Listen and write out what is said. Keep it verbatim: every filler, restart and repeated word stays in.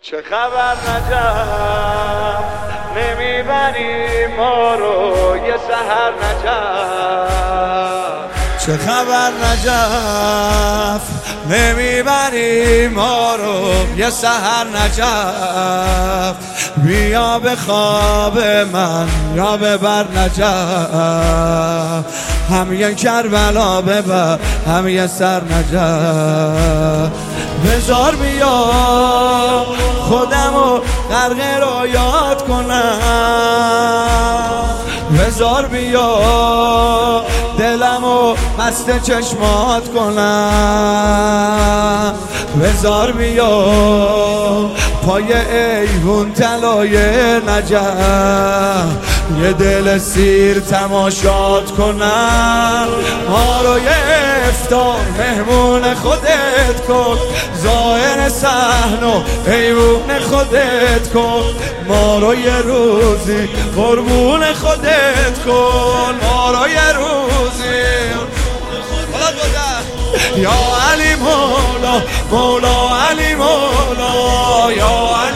چه خبر نجف نمیبری ما رو یه سحر نجف. چه خبر نجف نمیبری ما رو یه سحر نجف. بیا به خواب من یا ببر نجف. هم یه کربلا ببر هم یه سر نجف. بذار بیا خودمو غرق رویات کنم. بذار بیا دلمو مست چشمات کنم. بذار بیا پای ایوون طلای نجف یه دل سیر تماشات کنم. ما رو یه افطار مهمون خودت کن. ظاهر صحن و ایوون خودت کن. ما رو یه روزی قربون خودت کن. ما رو یه روزی یا علی مولا مولا علی مولا یا علی